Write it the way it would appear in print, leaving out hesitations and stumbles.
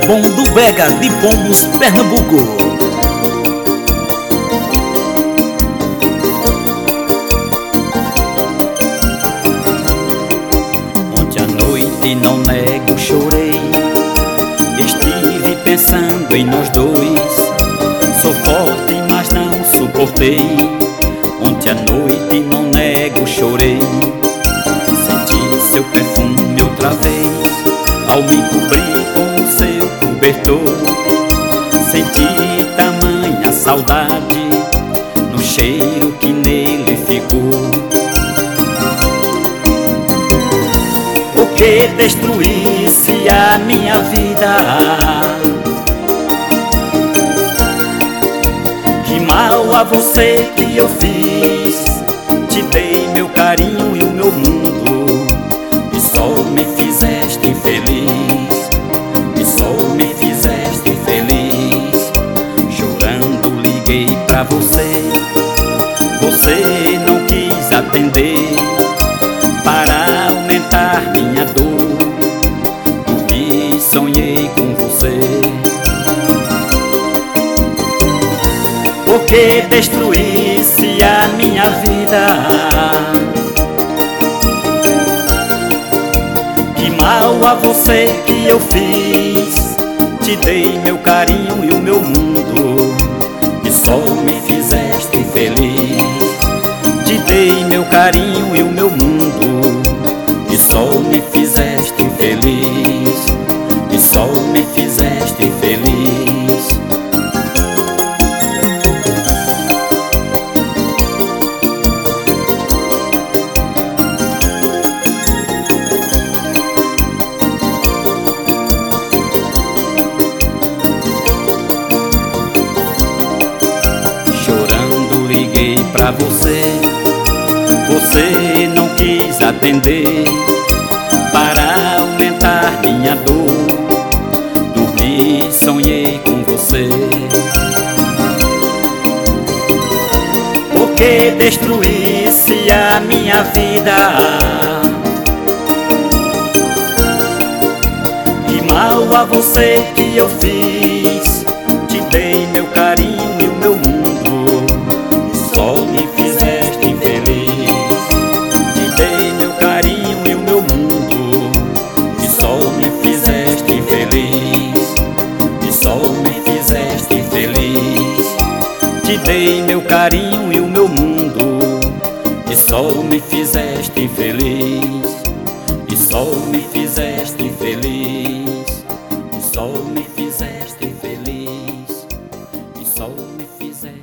bom do Brega de Pombos, Pernambuco. Ontem à noite, não nego, chorei. Estive pensando em nós dois. Sou forte, mas não suportei. Ontem à noite, não nego, chorei. Senti seu perfume outra vez ao me cobrir com o seu cobertor. Senti tamanha saudade no cheiro que nele ficou. Por que destruísse a minha vida? Que mal a você que eu fiz. Te dei meu carinho e o meu mundo, e só me fizeste infeliz. E só me fizeste infeliz. Chorando liguei pra você. Você não quis atender. Para aumentar minha dor, dormi e sonhei com você. Por que destruísse a minha vida? Que mal a você que eu fiz. Te dei meu carinho e o meu mundo, e só me fizeste infeliz. Te dei meu carinho e o meu mundo, e só me fizeste infeliz. E só me fizeste infeliz. Chorando liguei pra você. Você não quis atender. Para aumentar minha dor, dormi e sonhei com você. Por que destruísse a minha vida? Que mal a você que eu fiz. Te dei meu carinho e o meu mundo, e só me fizeste infeliz. Te dei meu carinho e o meu mundo, e só me fizeste infeliz. E só me fizeste infeliz. Te dei meu carinho e o meu mundo, e só me fizeste infeliz. E só me fizeste infeliz. E só me fizeste infeliz. E só me fizeste